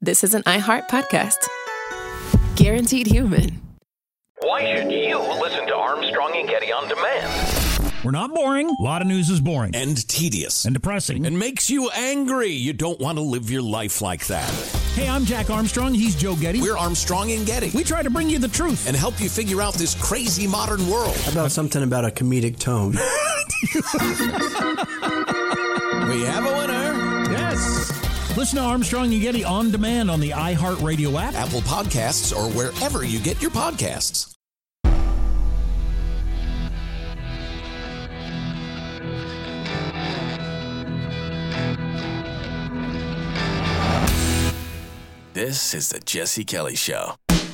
this is an iHeart podcast. Guaranteed human. Why should you listen to Armstrong and Getty on demand? We're not boring. A lot of news is boring. And tedious. And depressing. And makes you angry. You don't want to live your life like that. Hey, I'm Jack Armstrong. He's Joe Getty. We're Armstrong and Getty. We try to bring you the truth. And help you figure out this crazy modern world. How about something about a comedic tone? We have a winner. Yes. Listen to Armstrong and Getty on demand on the iHeartRadio app, Apple Podcasts, or wherever you get your podcasts. This is the Jesse Kelly Show.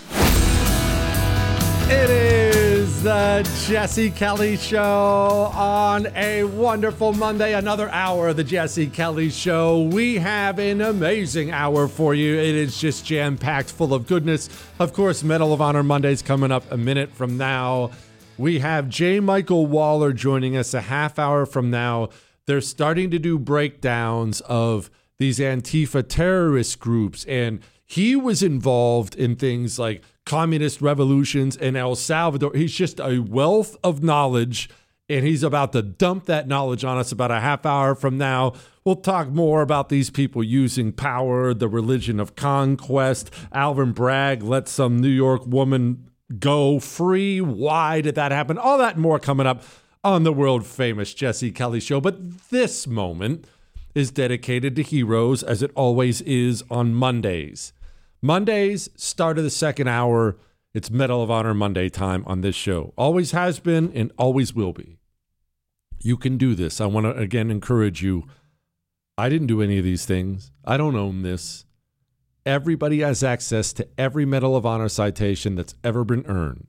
It is the Jesse Kelly Show on a wonderful Monday. Another hour of the Jesse Kelly Show. We have an amazing hour for you. It is just jam-packed full of goodness. Of course, Medal of Honor Monday's coming up a minute from now. We have J. Michael Waller joining us a half hour from now. They're starting to do breakdowns of these Antifa terrorist groups, and he was involved in things like communist revolutions in El Salvador. He's just a wealth of knowledge, and he's about to dump that knowledge on us about a half hour from now. We'll talk more about these people using power, the religion of conquest. Alvin Bragg let some New York woman go free. Why did that happen? All that and more coming up on the world-famous Jesse Kelly Show. But this moment is dedicated to heroes, as it always is on Mondays. Mondays, start of the second hour, it's Medal of Honor Monday time on this show. Always has been and always will be. You can do this. I want to, again, encourage you. I didn't do any of these things. I don't own this. Everybody has access to every Medal of Honor citation that's ever been earned.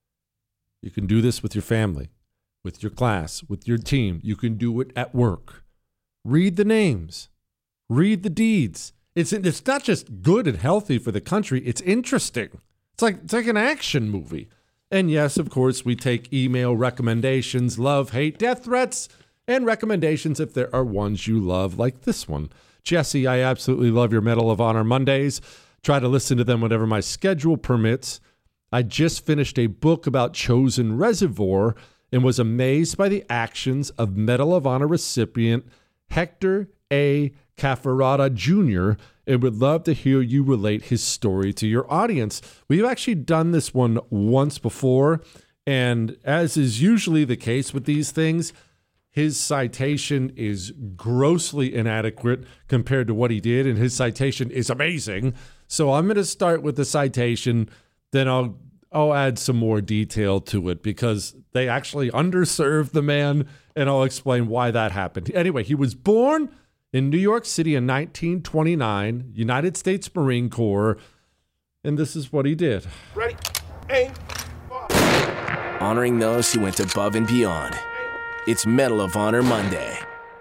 You can do this with your family, with your class, with your team. You can do it at work. Read the names. Read the deeds. It's not just good and healthy for the country. It's interesting. It's like an action movie. And yes, of course, we take email recommendations, love, hate, death threats, and recommendations if there are ones you love, like this one. Jesse, I absolutely love your Medal of Honor Mondays. Try to listen to them whenever my schedule permits. I just finished a book about Chosin Reservoir and was amazed by the actions of Medal of Honor recipient Hector A. Cafferata Jr., and would love to hear you relate his story to your audience. We've actually done this one once before, and as is usually the case with these things, his citation is grossly inadequate compared to what he did, and his citation is amazing. So I'm going to start with the citation, then I'll add some more detail to it because they actually underserved the man, and I'll explain why that happened. Anyway, he was born in New York City in 1929, United States Marine Corps, and this is what he did. Ready, aim, fire. Honoring those who went above and beyond. It's Medal of Honor Monday.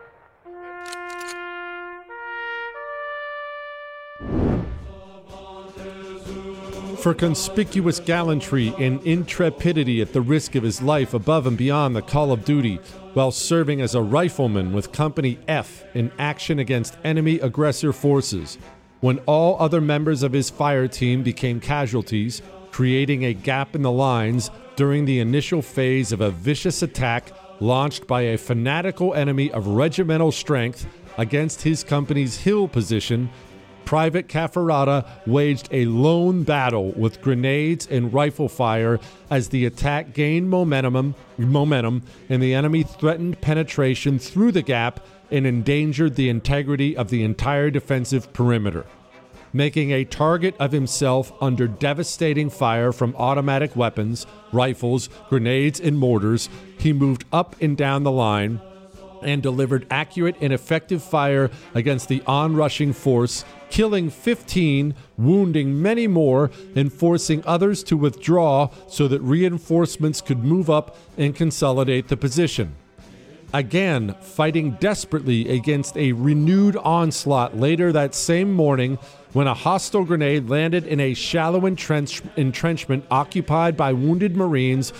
For conspicuous gallantry and intrepidity at the risk of his life above and beyond the call of duty, while serving as a rifleman with Company F in action against enemy aggressor forces, when all other members of his fire team became casualties, creating a gap in the lines during the initial phase of a vicious attack launched by a fanatical enemy of regimental strength against his company's hill position, Private Cafferata waged a lone battle with grenades and rifle fire as the attack gained momentum and the enemy threatened penetration through the gap and endangered the integrity of the entire defensive perimeter. Making a target of himself under devastating fire from automatic weapons, rifles, grenades, and mortars, he moved up and down the line and delivered accurate and effective fire against the onrushing force, killing 15, wounding many more, and forcing others to withdraw so that reinforcements could move up and consolidate the position. Again, fighting desperately against a renewed onslaught later that same morning when a hostile grenade landed in a shallow entrenchment occupied by wounded Marines,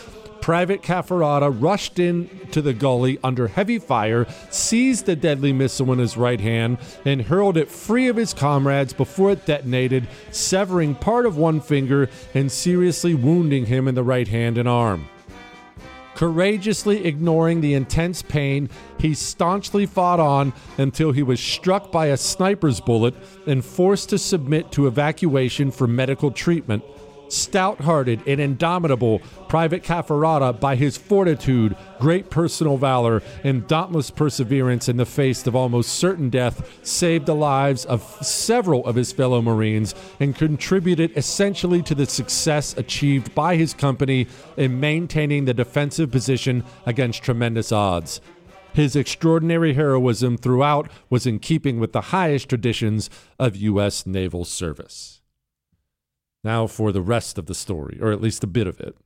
Private Cafferata rushed into the gully under heavy fire, seized the deadly missile in his right hand, and hurled it free of his comrades before it detonated, severing part of one finger and seriously wounding him in the right hand and arm. Courageously ignoring the intense pain, he staunchly fought on until he was struck by a sniper's bullet and forced to submit to evacuation for medical treatment. Stout-hearted and indomitable, Private Cafferata, by his fortitude, great personal valor, and dauntless perseverance in the face of almost certain death, saved the lives of several of his fellow Marines and contributed essentially to the success achieved by his company in maintaining the defensive position against tremendous odds. His extraordinary heroism throughout was in keeping with the highest traditions of U.S. naval service. Now for the rest of the story, or at least a bit of it.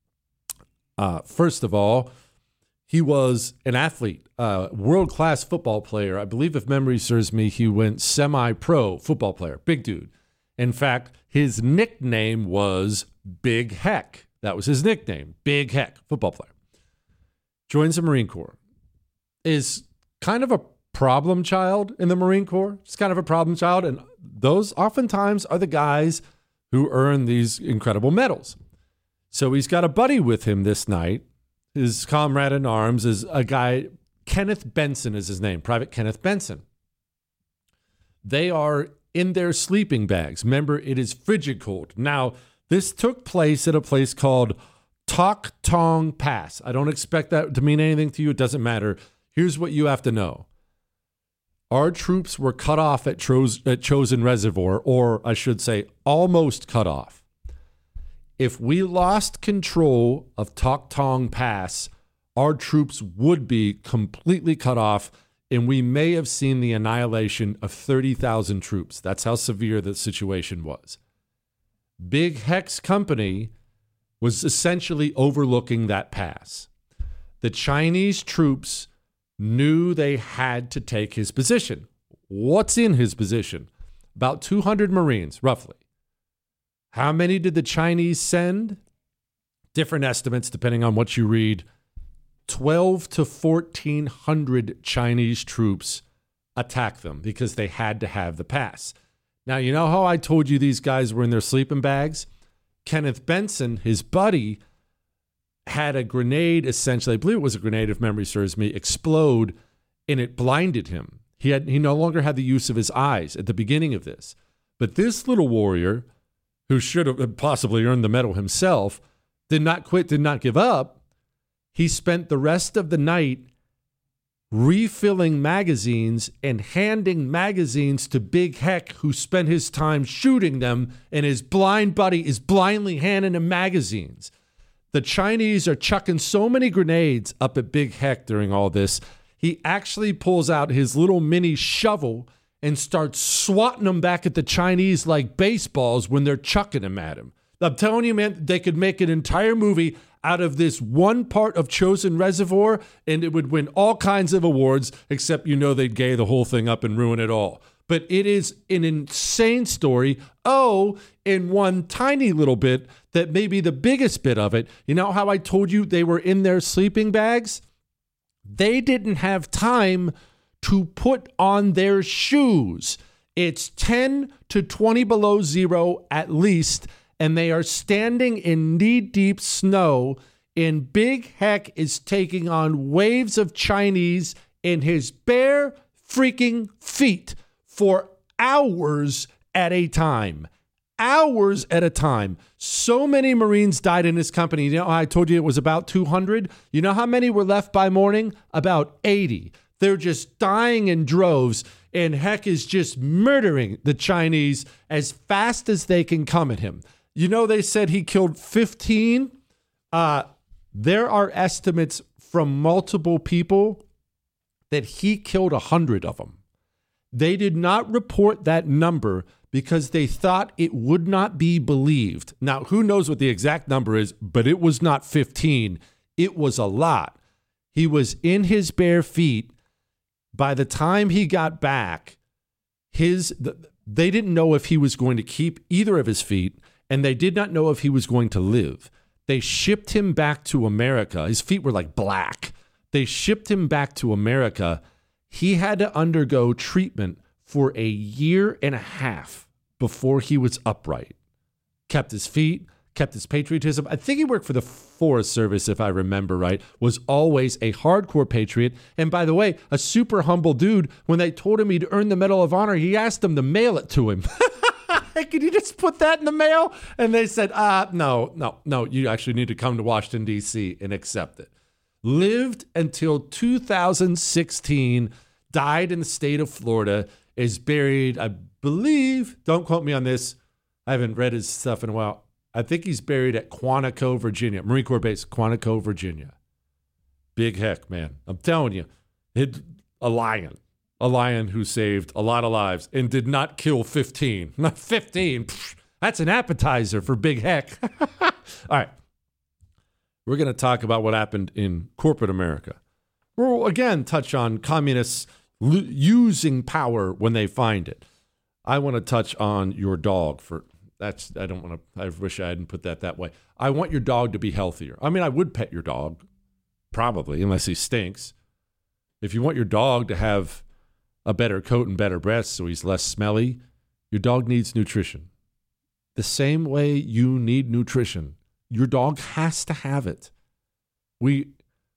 First of all, he was an athlete, world-class football player. I believe, if memory serves me, he went semi-pro football player, big dude. In fact, his nickname was Big Heck. That was his nickname, Big Heck, football player. Joins the Marine Corps. Is kind of a problem child in the Marine Corps. It's kind of a problem child, and those oftentimes are the guys who earn these incredible medals. So he's got a buddy with him this night. His comrade in arms is a guy, Kenneth Benson is his name, Private Kenneth Benson. They are in their sleeping bags. Remember, it is frigid cold. Now, this took place at a place called Tok Tong Pass. I don't expect that to mean anything to you. It doesn't matter. Here's what you have to know. Our troops were cut off at Chosin Reservoir, or I should say, almost cut off. If we lost control of Tok Tong Pass, our troops would be completely cut off, and we may have seen the annihilation of 30,000 troops. That's how severe the situation was. Big Heck's company was essentially overlooking that pass. The Chinese troops knew they had to take his position. What's in his position? About 200 Marines, roughly. How many did the Chinese send? Different estimates depending on what you read. 12 to 1,400 Chinese troops attacked them because they had to have the pass. Now, you know how I told you these guys were in their sleeping bags? Kenneth Benson, his buddy, had a grenade, essentially, I believe it was a grenade if memory serves me, explode, and it blinded him. He no longer had the use of his eyes at the beginning of this. But this little warrior, who should have possibly earned the medal himself, did not quit, did not give up. He spent the rest of the night refilling magazines and handing magazines to Big Heck, who spent his time shooting them, and his blind buddy is blindly handing him magazines. The Chinese are chucking so many grenades up at Big Heck during all this, he actually pulls out his little mini shovel and starts swatting them back at the Chinese like baseballs when they're chucking them at him. I'm telling you, man, they could make an entire movie out of this one part of Chosin Reservoir, and it would win all kinds of awards, except they'd gay the whole thing up and ruin it all. But it is an insane story. Oh, in one tiny little bit that may be the biggest bit of it. You know how I told you they were in their sleeping bags? They didn't have time to put on their shoes. It's 10 to 20 below zero at least, and they are standing in knee-deep snow, and Big Heck is taking on waves of Chinese in his bare freaking feet for hours at a time. Hours at a time. So many Marines died in his company. You know, I told you it was about 200. You know how many were left by morning? About 80. They're just dying in droves, and Heck is just murdering the Chinese as fast as they can come at him. You know, they said he killed 15. There are estimates from multiple people that he killed 100 of them. They did not report that number because they thought it would not be believed. Now, who knows what the exact number is, but it was not 15. It was a lot. He was in his bare feet. By the time he got back, they didn't know if he was going to keep either of his feet, and they did not know if he was going to live. They shipped him back to America. His feet were like black. They shipped him back to America. He had to undergo treatment for a year and a half before he was upright. Kept his feet, kept his patriotism. I think he worked for the Forest Service, if I remember right, was always a hardcore patriot. And by the way, a super humble dude. When they told him he'd earned the Medal of Honor, he asked them to mail it to him. Could you just put that in the mail? And they said, no, you actually need to come to Washington, D.C. and accept it. Lived until 2016, died in the state of Florida, is buried, I believe, don't quote me on this, I haven't read his stuff in a while, I think he's buried at Quantico, Virginia, Marine Corps Base, Quantico, Virginia. Big heck, man. I'm telling you, a lion who saved a lot of lives and did not kill 15. Not 15. That's an appetizer for big heck. All right. We're going to talk about what happened in corporate America. We'll again touch on communists using power when they find it. I want to touch on your dog I wish I hadn't put that way. I want your dog to be healthier. I mean, I would pet your dog, probably, unless he stinks. If you want your dog to have a better coat and better breath so he's less smelly, your dog needs nutrition. The same way you need nutrition. Your dog has to have it. We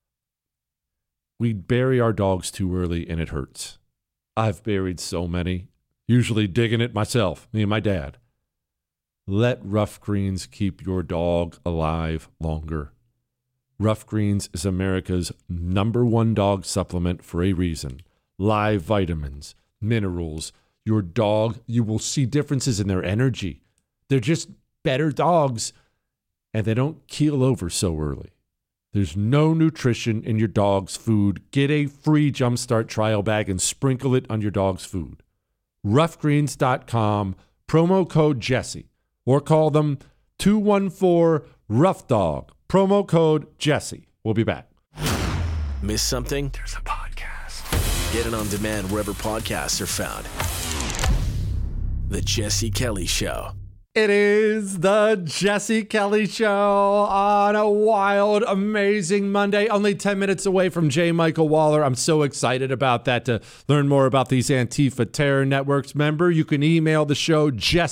bury our dogs too early and it hurts. I've buried so many, usually digging it myself, me and my dad. Let Rough Greens keep your dog alive longer. Rough Greens is America's #1 dog supplement for a reason. Live vitamins, minerals. Your dog, you will see differences in their energy. They're just better dogs, and they don't keel over so early. There's no nutrition in your dog's food. Get a free Jumpstart trial bag and sprinkle it on your dog's food. Roughgreens.com, promo code Jesse, or call them 214-ROUGH-DOG, promo code Jesse. We'll be back. Miss something? There's a podcast. Get it on demand wherever podcasts are found. The Jesse Kelly Show. It is the Jesse Kelly Show on a wild, amazing Monday. Only 10 minutes away from J. Michael Waller. I'm so excited about that. To learn more about these Antifa terror networks, remember, you can email the show,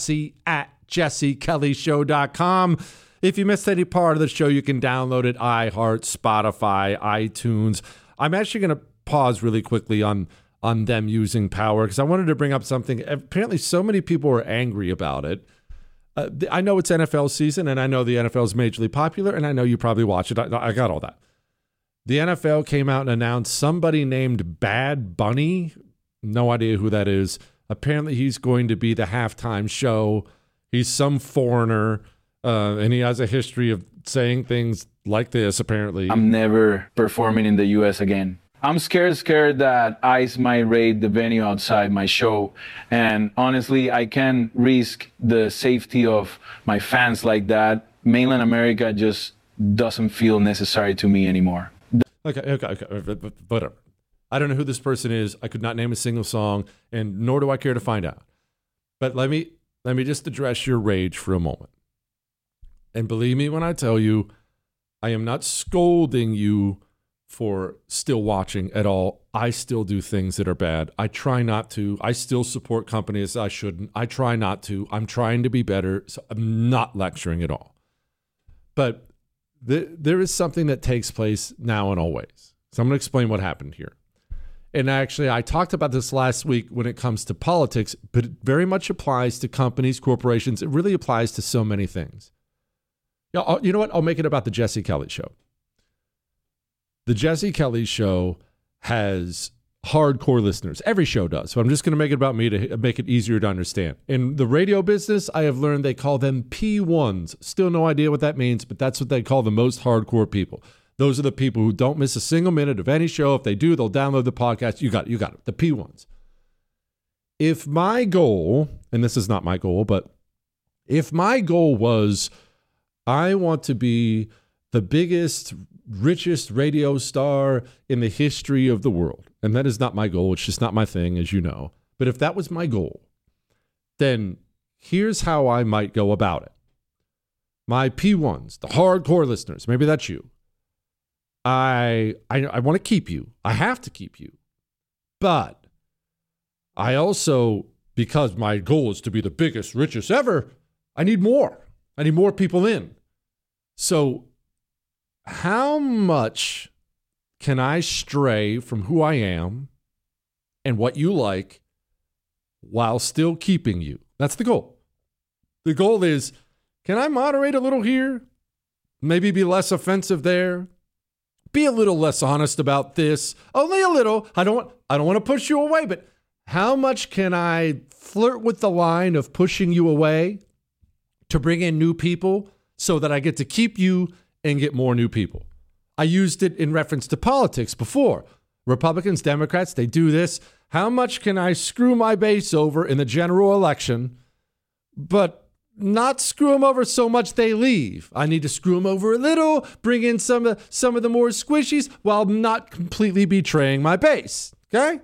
jesse@jessekellyshow.com. If you missed any part of the show, you can download it, iHeart, Spotify, iTunes. I'm actually going to pause really quickly on them using power because I wanted to bring up something. Apparently, so many people are angry about it. I know it's NFL season, and I know the NFL is majorly popular, and I know you probably watch it. I got all that. The NFL came out and announced somebody named Bad Bunny. No idea who that is. Apparently, he's going to be the halftime show. He's some foreigner, and he has a history of saying things like this, apparently. I'm never performing in the U.S. again. I'm scared that ICE might raid the venue outside my show. And honestly, I can't risk the safety of my fans like that. Mainland America just doesn't feel necessary to me anymore. Okay. Whatever. I don't know who this person is. I could not name a single song, and nor do I care to find out. But let me just address your rage for a moment. And believe me when I tell you, I am not scolding you for still watching at all. I still do things that are bad. I try not to. I still support companies I shouldn't. I try not to. I'm trying to be better. So I'm not lecturing at all. But there is something that takes place now and always. So I'm going to explain what happened here. And actually, I talked about this last week when it comes to politics, but it very much applies to companies, corporations. It really applies to so many things. You know what? I'll make it about the Jesse Kelly Show. The Jesse Kelly Show has hardcore listeners. Every show does. So I'm just going to make it about me to make it easier to understand. In the radio business, I have learned they call them P1s. Still no idea what that means, but that's what they call the most hardcore people. Those are the people who don't miss a single minute of any show. If they do, they'll download the podcast. You got it. The P1s. If my goal, and this is not my goal, but if my goal was I want to be the biggest, richest radio star in the history of the world, and that is not my goal. It's just not my thing, as you know. But if that was my goal, then here's how I might go about it. my P1s, the hardcore listeners, maybe that's you. I want to keep you. I have to keep you. But I also, because my goal is to be the biggest, richest ever, I need more. I need more people in. So how much can I stray from who I am and what you like while still keeping you? That's the goal. The goal is, can I moderate a little here? Maybe be less offensive there? Be a little less honest about this? Only a little. I don't want to push you away, but how much can I flirt with the line of pushing you away to bring in new people so that I get to keep you and get more new people? I used it in reference to politics before. Republicans, Democrats, they do this. How much can I screw my base over in the general election, but not screw them over so much they leave? I need to screw them over a little, bring in some of the more squishies while not completely betraying my base. Okay?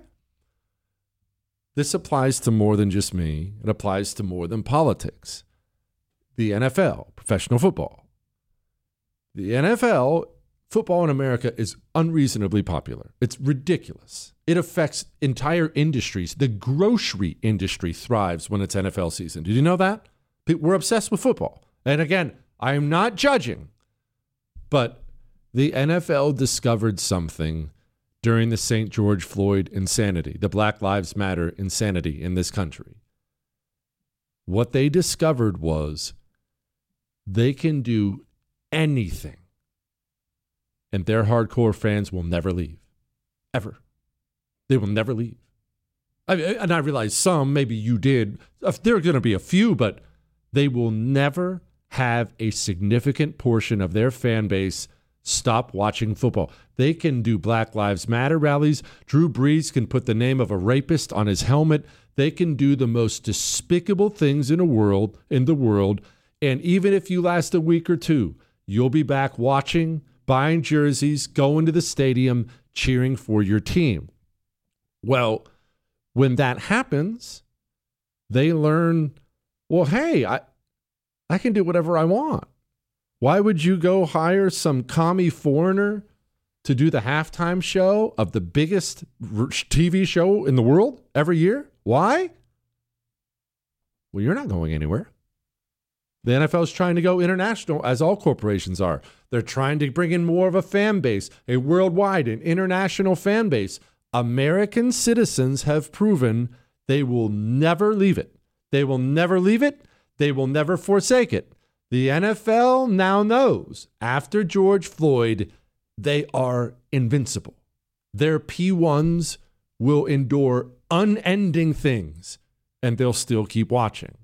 This applies to more than just me. It applies to more than politics. The NFL, professional football. The NFL, football in America is unreasonably popular. It's ridiculous. It affects entire industries. The grocery industry thrives when it's NFL season. Did you know that? We're obsessed with football. And again, I am not judging, but the NFL discovered something during the St. George Floyd insanity, the Black Lives Matter insanity in this country. What they discovered was they can do anything, and their hardcore fans will never leave. Ever. They will never leave. And I realize some, maybe you did. There are going to be a few, but they will never have a significant portion of their fan base stop watching football. They can do Black Lives Matter rallies. Drew Brees can put the name of a rapist on his helmet. They can do the most despicable things in the world. And even if you last a week or two, you'll be back watching, buying jerseys, going to the stadium, cheering for your team. Well, when that happens, they learn, well, hey, I can do whatever I want. Why would you go hire some commie foreigner to do the halftime show of the biggest TV show in the world every year? Why? Well, you're not going anywhere. The NFL is trying to go international, as all corporations are. They're trying to bring in more of a fan base, a worldwide and international fan base. American citizens have proven they will never leave it. They will never leave it. They will never forsake it. The NFL now knows, after George Floyd, they are invincible. Their P1s will endure unending things, and they'll still keep watching.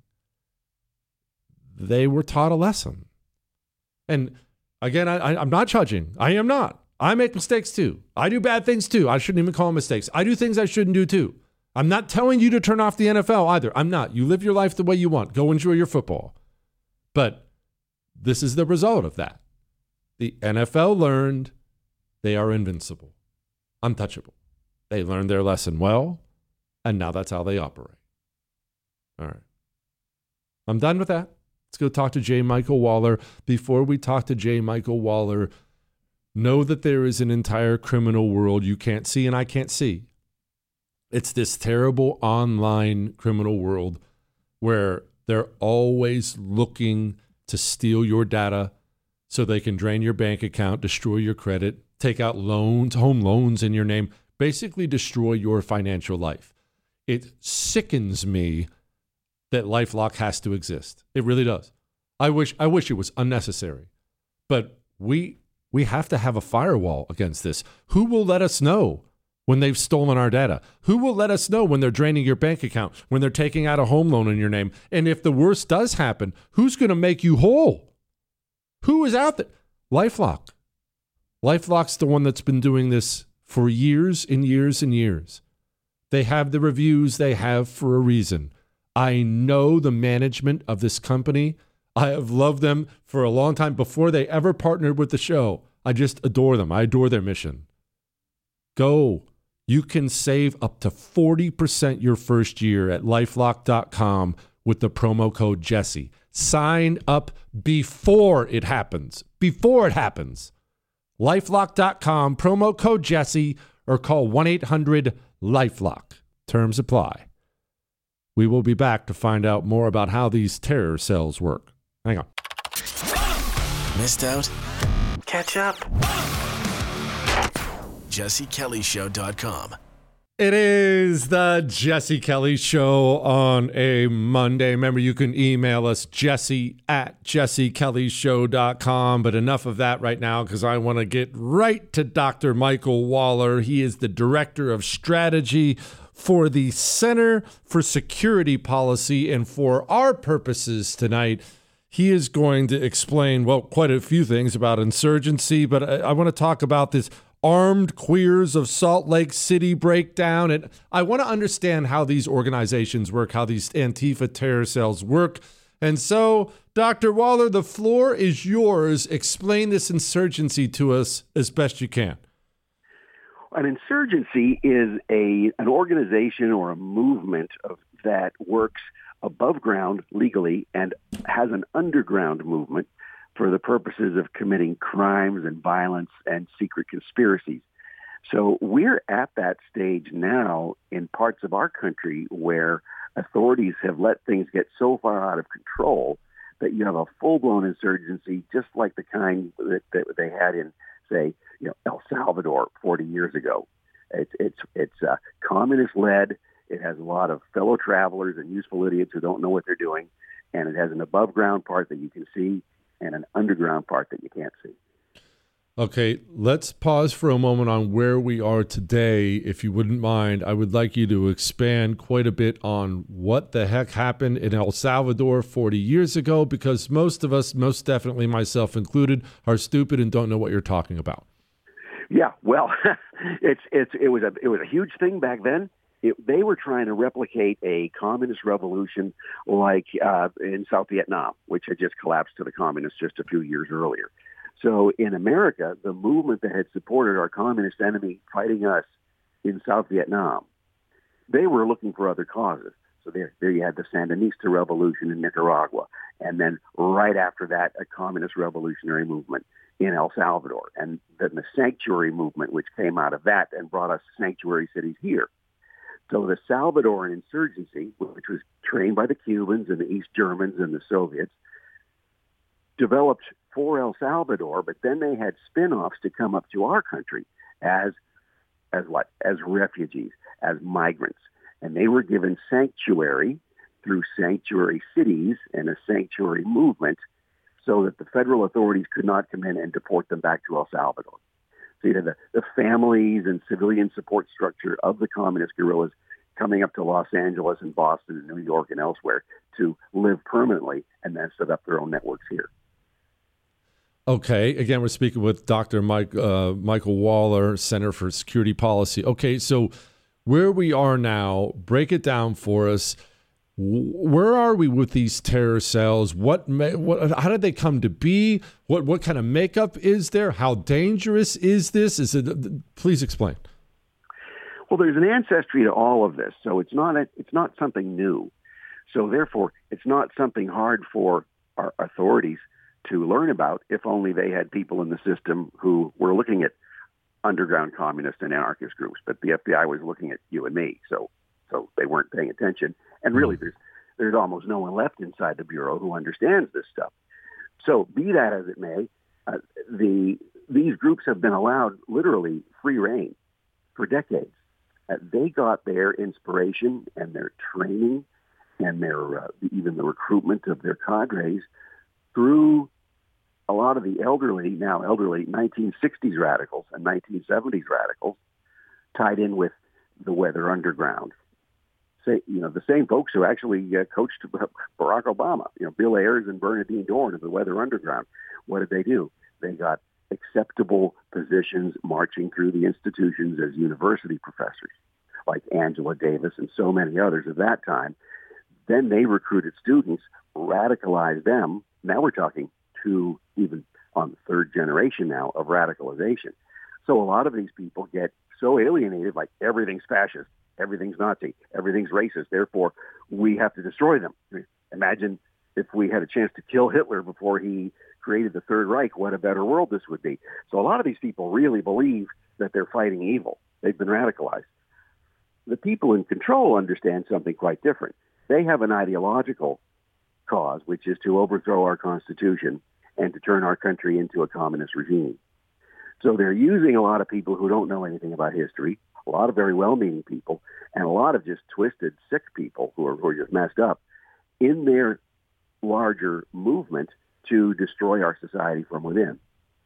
They were taught a lesson. And again, I'm not judging. I am not. I make mistakes too. I do bad things too. I shouldn't even call them mistakes. I do things I shouldn't do too. I'm not telling you to turn off the NFL either. I'm not. You live your life the way you want. Go enjoy your football. But this is the result of that. The NFL learned they are invincible, untouchable. They learned their lesson well, and now that's how they operate. All right. I'm done with that. Let's go talk to J. Michael Waller. Before we talk to J. Michael Waller, know that there is an entire criminal world you can't see and I can't see. It's this terrible online criminal world where they're always looking to steal your data so they can drain your bank account, destroy your credit, take out loans, home loans in your name, basically destroy your financial life. It sickens me that LifeLock has to exist. It really does. I wish it was unnecessary. But we have to have a firewall against this. Who will let us know when they've stolen our data? Who will let us know when they're draining your bank account, when they're taking out a home loan in your name? And if the worst does happen, who's going to make you whole? Who is out there? LifeLock. LifeLock's the one that's been doing this for years and years and years. They have the reviews they have for a reason. I know the management of this company. I have loved them for a long time before they ever partnered with the show. I just adore them. I adore their mission. Go. You can save up to 40% your first year at LifeLock.com with the promo code Jesse. Sign up before it happens. Before it happens. LifeLock.com, promo code Jesse, or call 1-800-LifeLock. Terms apply. We will be back to find out more about how these terror cells work. Hang on. Missed out? Catch up. JesseKellyShow.com. It is the Jesse Kelly Show on a Monday. Remember, you can email us, jesse@jessekellyshow.com. But enough of that right now, because I want to get right to Dr. Michael Waller. He is the Director of Strategy for the Center for Security Policy. And for our purposes tonight, he is going to explain, well, quite a few things about insurgency. But I want to talk about this Armed Queers of Salt Lake City breakdown. And I want to understand how these organizations work, how these Antifa terror cells work. And so, Dr. Waller, the floor is yours. Explain this insurgency to us as best you can. An insurgency is an organization or a movement that works above ground legally and has an underground movement for the purposes of committing crimes and violence and secret conspiracies. So we're at that stage now in parts of our country where authorities have let things get so far out of control that you have a full-blown insurgency, just like the kind that they had in, say, El Salvador 40 years ago. It's communist-led. It has a lot of fellow travelers and useful idiots who don't know what they're doing, and it has an above-ground part that you can see and an underground part that you can't see. Okay, let's pause for a moment on where we are today. If you wouldn't mind, I would like you to expand quite a bit on what the heck happened in El Salvador 40 years ago, because most of us, most definitely myself included, are stupid and don't know what you're talking about. Yeah, well, it was a huge thing back then. They were trying to replicate a communist revolution like in South Vietnam, which had just collapsed to the communists just a few years earlier. So in America, the movement that had supported our communist enemy fighting us in South Vietnam, they were looking for other causes. So there you had the Sandinista revolution in Nicaragua, and then right after that, a communist revolutionary movement in El Salvador, and then the sanctuary movement, which came out of that and brought us sanctuary cities here. So the Salvadoran insurgency, which was trained by the Cubans and the East Germans and the Soviets, developed for El Salvador, but then they had spin-offs to come up to our country as what? As refugees, as migrants. And they were given sanctuary through sanctuary cities and a sanctuary movement so that the federal authorities could not come in and deport them back to El Salvador. So you had the families and civilian support structure of the communist guerrillas coming up to Los Angeles and Boston and New York and elsewhere to live permanently and then set up their own networks here. Okay. Again, we're speaking with Dr. Michael Waller, Center for Security Policy. Okay, so where we are now, break it down for us. Where are we with these terror cells? How did they come to be? What kind of makeup is there? How dangerous is this? Please explain. Well, there's an ancestry to all of this, so it's not something new. So therefore, it's not something hard for our authorities to learn about if only they had people in the system who were looking at underground communist and anarchist groups. But the FBI was looking at you and me, so they weren't paying attention. And really, there's almost no one left inside the Bureau who understands this stuff. So be that as it may, these groups have been allowed literally free rein for decades. They got their inspiration and their training and their even the recruitment of their cadres through a lot of the now elderly 1960s radicals and 1970s radicals tied in with the Weather Underground. The same folks who actually coached Barack Obama, Bill Ayers and Bernardine Dohrn of the Weather Underground. What did they do? They got acceptable positions marching through the institutions as university professors, like Angela Davis and so many others of that time. Then they recruited students, radicalized them. Now we're talking to even on the third generation now of radicalization. So a lot of these people get so alienated, like everything's fascist, everything's Nazi, everything's racist, therefore we have to destroy them. Imagine if we had a chance to kill Hitler before he created the Third Reich, what a better world this would be. So a lot of these people really believe that they're fighting evil. They've been radicalized. The people in control understand something quite different. They have an ideological cause, which is to overthrow our Constitution and to turn our country into a communist regime. So they're using a lot of people who don't know anything about history, a lot of very well-meaning people, and a lot of just twisted, sick people who are just messed up in their larger movement to destroy our society from within.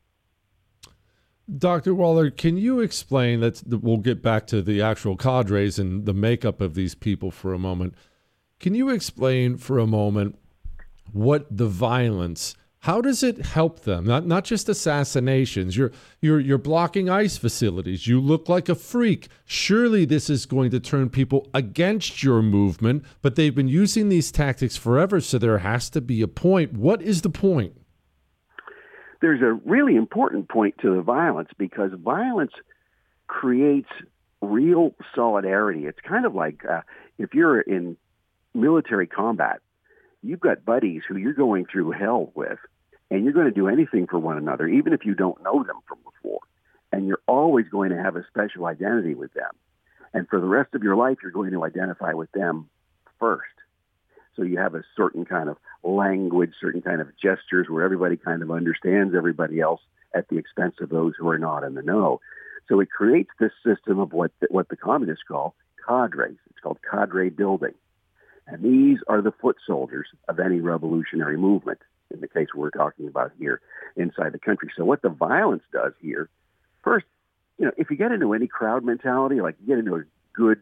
Dr. Waller, can you explain that? We'll get back to the actual cadres and the makeup of these people for a moment. Can you explain for a moment what the violence, how does it help them? Not just assassinations. You're blocking ICE facilities. You look like a freak. Surely this is going to turn people against your movement, but they've been using these tactics forever, so there has to be a point. What is the point? There's a really important point to the violence, because violence creates real solidarity. It's kind of like if you're in military combat, you've got buddies who you're going through hell with, and you're going to do anything for one another, even if you don't know them from before. And you're always going to have a special identity with them. And for the rest of your life, you're going to identify with them first. So you have a certain kind of language, certain kind of gestures where everybody kind of understands everybody else at the expense of those who are not in the know. So it creates this system of what the communists call cadres. It's called cadre building. And these are the foot soldiers of any revolutionary movement, in the case we're talking about here inside the country. So what the violence does here, first, if you get into any crowd mentality, like you get into a good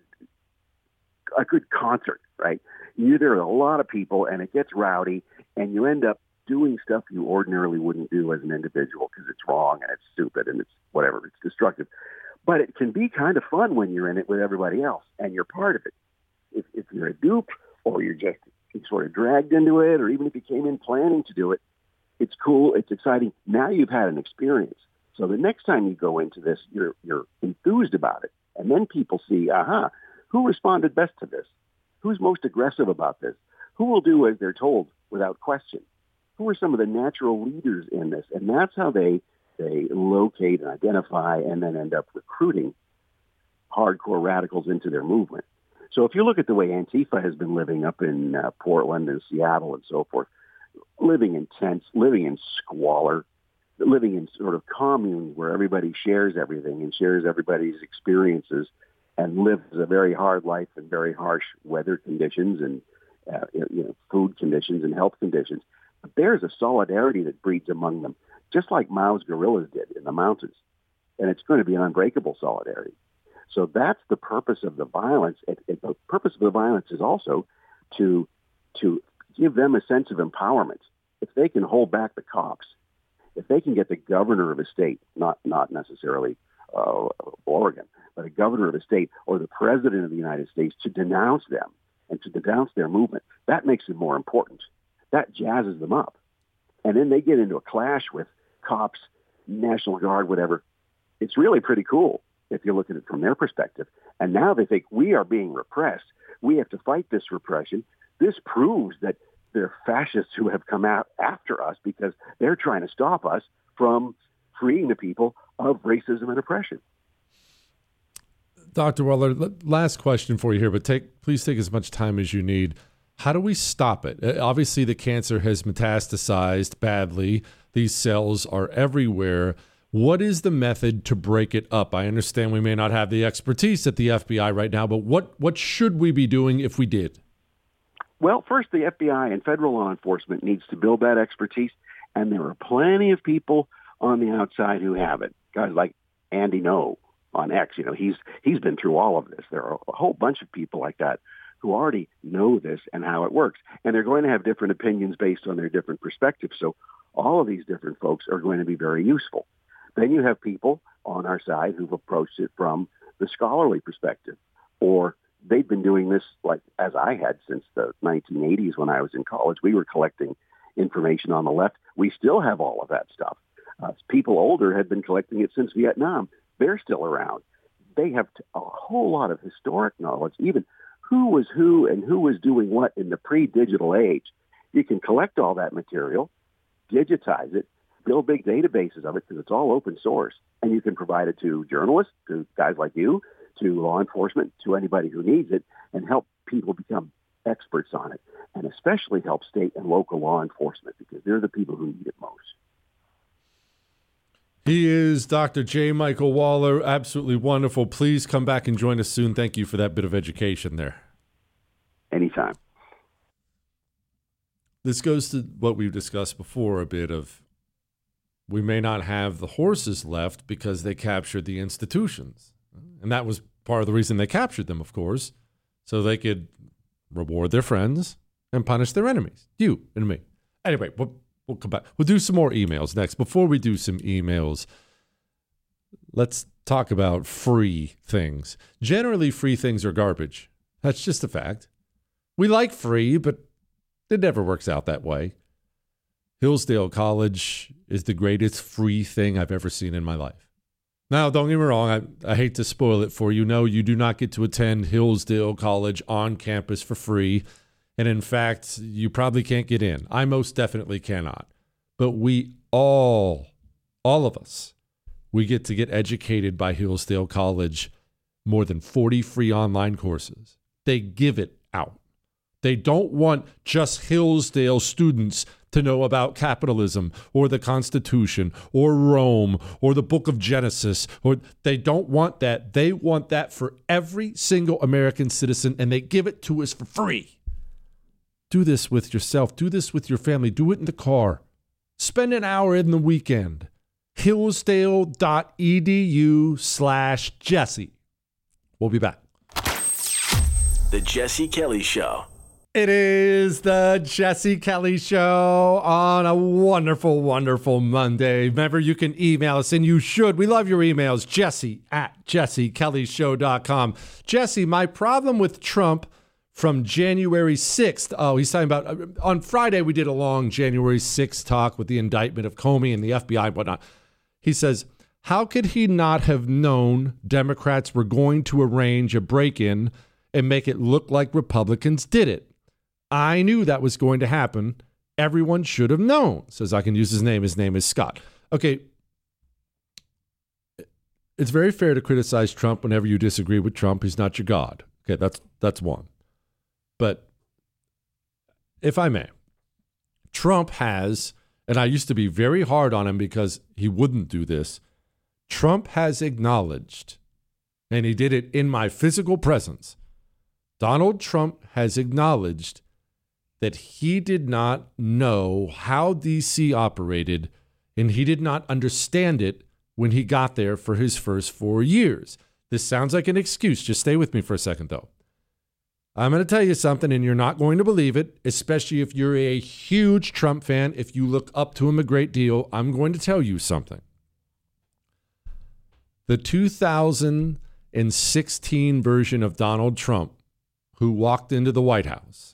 concert, right? There are a lot of people, and it gets rowdy, and you end up doing stuff you ordinarily wouldn't do as an individual because it's wrong and it's stupid and it's whatever, it's destructive. But it can be kind of fun when you're in it with everybody else and you're part of it. If you're a dupe, or you're just sort of dragged into it, or even if you came in planning to do it, it's cool, it's exciting. Now you've had an experience. So the next time you go into this, you're enthused about it. And then people see, who responded best to this? Who's most aggressive about this? Who will do as they're told without question? Who are some of the natural leaders in this? And that's how they locate and identify and then end up recruiting hardcore radicals into their movement. So if you look at the way Antifa has been living up in Portland and Seattle and so forth, living in tents, living in squalor, living in sort of communes where everybody shares everything and shares everybody's experiences and lives a very hard life in very harsh weather conditions and food conditions and health conditions. But there's a solidarity that breeds among them, just like Mao's guerrillas did in the mountains. And it's going to be an unbreakable solidarity. So that's the purpose of the violence. The purpose of the violence is also to give them a sense of empowerment. If they can hold back the cops, if they can get the governor of a state, not necessarily Oregon, but a governor of a state or the president of the United States to denounce them and to denounce their movement, that makes it more important. That jazzes them up. And then they get into a clash with cops, National Guard, whatever. It's really pretty cool if you look at it from their perspective. And now they think we are being repressed. We have to fight this repression. This proves that they're fascists who have come out after us because they're trying to stop us from freeing the people of racism and oppression. Dr. Waller, last question for you here, but please take as much time as you need. How do we stop it? Obviously, the cancer has metastasized badly. These cells are everywhere. What is the method to break it up? I understand we may not have the expertise at the FBI right now, but what should we be doing if we did? Well, first, the FBI and federal law enforcement needs to build that expertise, and there are plenty of people on the outside who have it. Guys like Andy Ngo on X, he's been through all of this. There are a whole bunch of people like that who already know this and how it works, and they're going to have different opinions based on their different perspectives. So all of these different folks are going to be very useful. Then you have people on our side who've approached it from the scholarly perspective, or they've been doing this like as I had since the 1980s when I was in college. We were collecting information on the left. We still have all of that stuff. People older had been collecting it since Vietnam. They're still around. They have a whole lot of historic knowledge, even who was who and who was doing what in the pre-digital age. You can collect all that material, digitize it, build big databases of it because it's all open source, and you can provide it to journalists, to guys like you, to law enforcement, to anybody who needs it, and help people become experts on it, and especially help state and local law enforcement because they're the people who need it most. He is Dr. J. Michael Waller. Absolutely wonderful. Please come back and join us soon. Thank you for that bit of education there. Anytime. This goes to what we've discussed before a bit of we may not have the horses left because they captured the institutions. And that was part of the reason they captured them, of course, so they could reward their friends and punish their enemies, you and me. Anyway, we'll come back. We'll do some more emails next. Before we do some emails, let's talk about free things. Generally, free things are garbage. That's just a fact. We like free, but it never works out that way. Hillsdale College is the greatest free thing I've ever seen in my life. Now, don't get me wrong. I hate to spoil it for you. No, you do not get to attend Hillsdale College on campus for free. And in fact, you probably can't get in. I most definitely cannot. But we all of us, we get to get educated by Hillsdale College. More than 40 free online courses. They give it out. They don't want just Hillsdale students to know about capitalism or the Constitution or Rome or the book of Genesis. Or they don't want that. They want that for every single American citizen, and they give it to us for free. Do this with yourself. Do this with your family. Do it in the car. Spend an hour in the weekend. Hillsdale.edu/Jesse. We'll be back. The Jesse Kelly Show. It is the Jesse Kelly Show on a wonderful, wonderful Monday. Remember, you can email us, and you should. We love your emails. Jesse@jessekellyshow.com. Jesse, my problem with Trump from January 6th. Oh, he's talking about on Friday, we did a long January 6th talk with the indictment of Comey and the FBI and whatnot. He says, how could he not have known Democrats were going to arrange a break-in and make it look like Republicans did it? I knew that was going to happen. Everyone should have known. Says I can use his name. His name is Scott. Okay. It's very fair to criticize Trump whenever you disagree with Trump. He's not your God. Okay, that's one. But if I may, Trump has, and I used to be very hard on him because he wouldn't do this, Trump has acknowledged, and he did it in my physical presence, Donald Trump has acknowledged that he did not know how D.C. operated, and he did not understand it when he got there for his first 4 years. This sounds like an excuse. Just stay with me for a second, though. I'm going to tell you something, and you're not going to believe it, especially if you're a huge Trump fan, if you look up to him a great deal. I'm going to tell you something. The 2016 version of Donald Trump, who walked into the White House,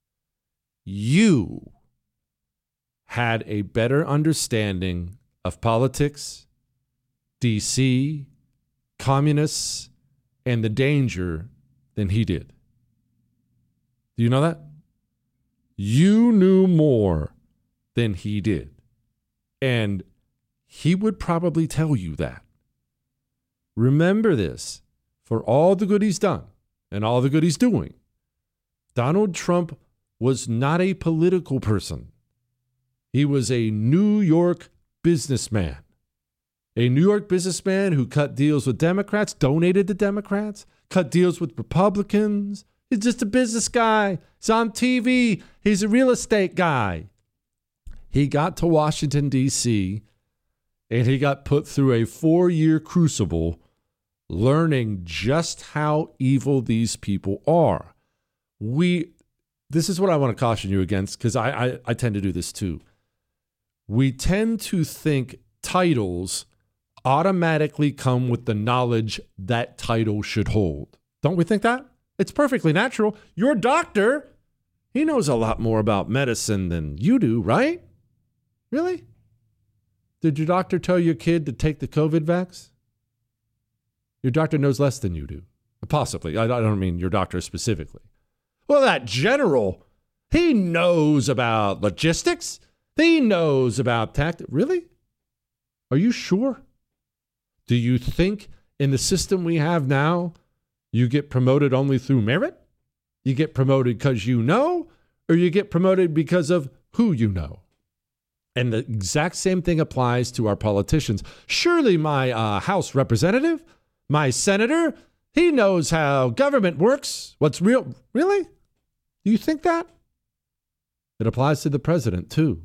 you had a better understanding of politics, D.C., communists, and the danger than he did. Do you know that? You knew more than he did. And he would probably tell you that. Remember this, for all the good he's done and all the good he's doing, Donald Trump was not a political person. He was a New York businessman. A New York businessman who cut deals with Democrats, donated to Democrats, cut deals with Republicans. He's just a business guy. He's on TV. He's a real estate guy. He got to Washington, D.C., and he got put through a 4-year crucible learning just how evil these people are. This is what I want to caution you against, because I tend to do this too. We tend to think titles automatically come with the knowledge that title should hold. Don't we think that? It's perfectly natural. Your doctor, he knows a lot more about medicine than you do, right? Really? Did your doctor tell your kid to take the COVID vax? Your doctor knows less than you do. Possibly. I don't mean your doctor specifically. Well, that general He knows about logistics. He knows about tactics. Really? Are you sure? Do you think in the system we have now, you get promoted only through merit? You get promoted because you know, or you get promoted because of who you know? And the exact same thing applies to our politicians. Surely my House representative, my senator, he knows how government works. What's real? Really? Do you think that? It applies to the president, too.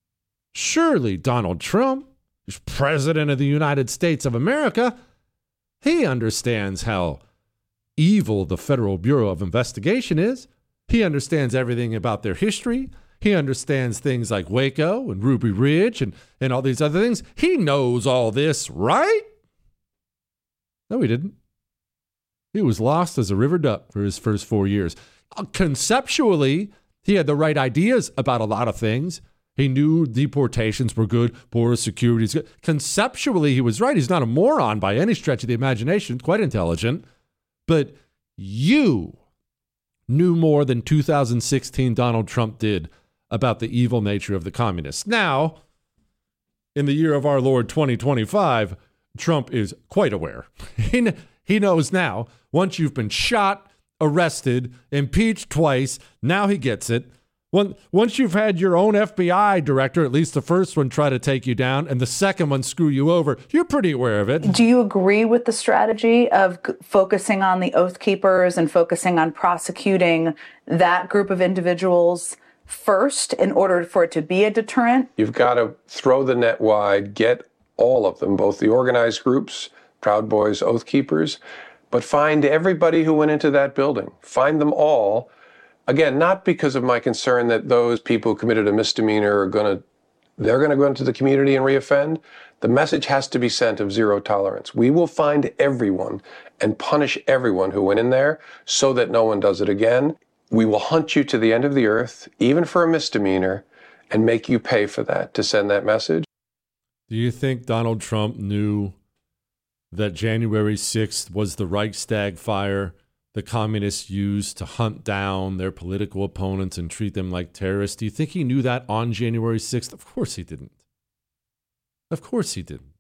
Surely Donald Trump, who's president of the United States of America, he understands how evil the Federal Bureau of Investigation is. He understands everything about their history. He understands things like Waco and Ruby Ridge and all these other things. He knows all this, right? No, he didn't. He was lost as a river duck for his first 4 years. Conceptually, he had the right ideas about a lot of things. He knew deportations were good, border security is good. Conceptually, he was right. He's not a moron by any stretch of the imagination, quite intelligent. But you knew more than 2016 Donald Trump did about the evil nature of the communists. Now, in the year of our Lord 2025, Trump is quite aware. He knows now, once you've been shot, arrested, impeached twice, now he gets it. Once you've had your own FBI director, at least the first one, try to take you down, and the second one screw you over, you're pretty aware of it. Do you agree with the strategy of focusing on the Oath Keepers and focusing on prosecuting that group of individuals first in order for it to be a deterrent? You've got to throw the net wide, get all of them, both the organized groups, Proud Boys, Oath Keepers, but find everybody who went into that building. Find them all. Again, not because of my concern that those people who committed a misdemeanor they're going to go into the community and reoffend. The message has to be sent of zero tolerance. We will find everyone and punish everyone who went in there so that no one does it again. We will hunt you to the end of the earth, even for a misdemeanor, and make you pay for that to send that message. Do you think Donald Trump knew that January 6th was the Reichstag fire the communists used to hunt down their political opponents and treat them like terrorists? Do you think he knew that on January 6th? Of course he didn't. Of course he didn't.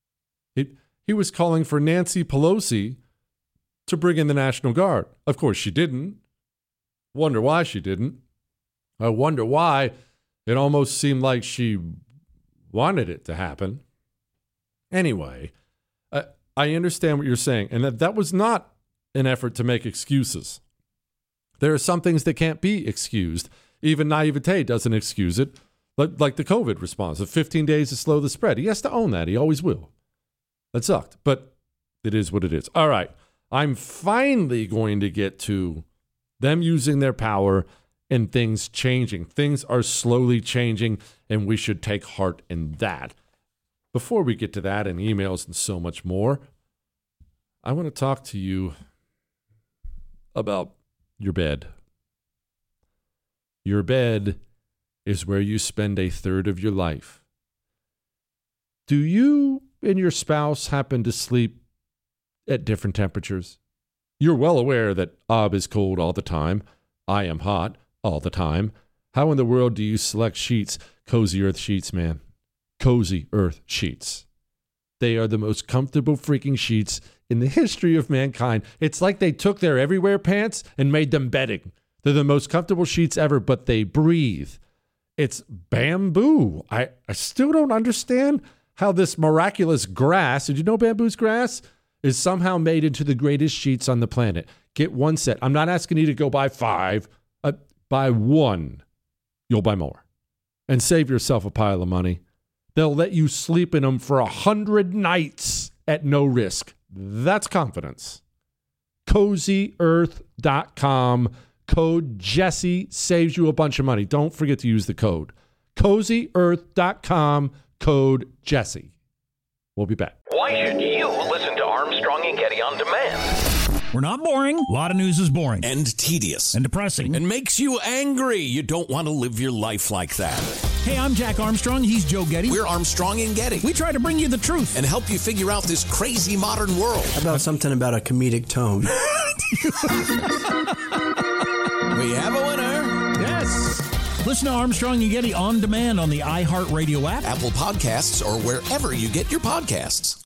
He was calling for Nancy Pelosi to bring in the National Guard. Of course she didn't. Wonder why she didn't. I wonder why it almost seemed like she wanted it to happen. Anyway, I understand what you're saying, and that was not an effort to make excuses. There are some things that can't be excused. Even naivete doesn't excuse it, like the COVID response of 15 days to slow the spread. He has to own that. He always will. That sucked, but it is what it is. All right, I'm finally going to get to them using their power and things changing. Things are slowly changing, and we should take heart in that. Before we get to that and emails and so much more, I want to talk to you about your bed. Your bed is where you spend a third of your life. Do you and your spouse happen to sleep at different temperatures? You're well aware that Ab is cold all the time. I am hot all the time. How in the world do you select sheets? Cozy Earth sheets, man. Cozy Earth sheets. They are the most comfortable freaking sheets in the history of mankind. It's like they took their everywhere pants and made them bedding. They're the most comfortable sheets ever, but they breathe. It's bamboo. I still don't understand how this miraculous grass, did you know bamboo's grass, is somehow made into the greatest sheets on the planet. Get one set. I'm not asking you to go buy 5. Buy one. You'll buy more. And save yourself a pile of money. They'll let you sleep in them for 100 nights at no risk. That's confidence. CozyEarth.com. Code Jesse saves you a bunch of money. Don't forget to use the code. CozyEarth.com. Code Jesse. We'll be back. Why should you listen to Armstrong and Getty on demand? We're not boring. A lot of news is boring. And tedious. And depressing. And makes you angry. You don't want to live your life like that. Hey, I'm Jack Armstrong. He's Joe Getty. We're Armstrong and Getty. We try to bring you the truth. And help you figure out this crazy modern world. About something about a comedic tone. We have a winner. Yes. Listen to Armstrong and Getty on demand on the iHeartRadio app, Apple Podcasts, or wherever you get your podcasts.